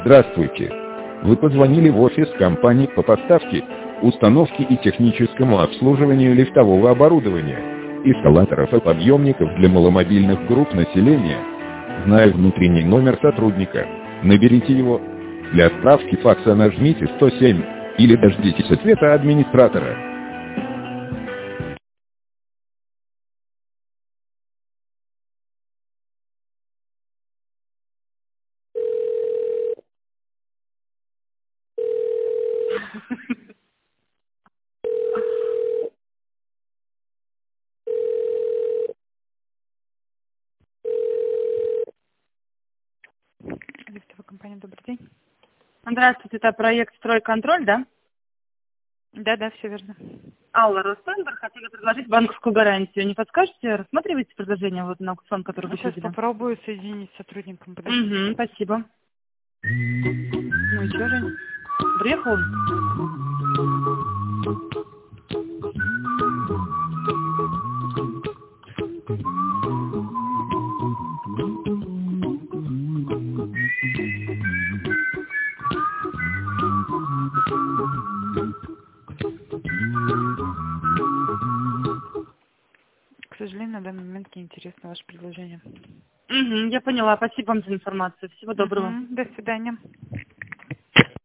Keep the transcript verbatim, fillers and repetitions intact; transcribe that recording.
Здравствуйте. Вы позвонили в офис компании по поставке, установке и техническому обслуживанию лифтового оборудования, эскалаторов и подъемников для маломобильных групп населения. Зная внутренний номер сотрудника, наберите его. Для справки факса нажмите сто семь или дождитесь ответа администратора. Лифтовая компания, добрый день. Здравствуйте, это проект «Стройконтроль», да? Да, да, все верно. Алла Ростенберг, хотели предложить банковскую гарантию. Не подскажете, рассматриваете предложение вот на аукцион, который вы Сейчас видели? попробую соединить с сотрудником. Подождите. Угу, спасибо. Ну и что, Жень? Приехал? К сожалению, на данный момент не интересно ваше предложение. Угу, я поняла. Спасибо вам за информацию. Всего доброго. Мгм. До свидания.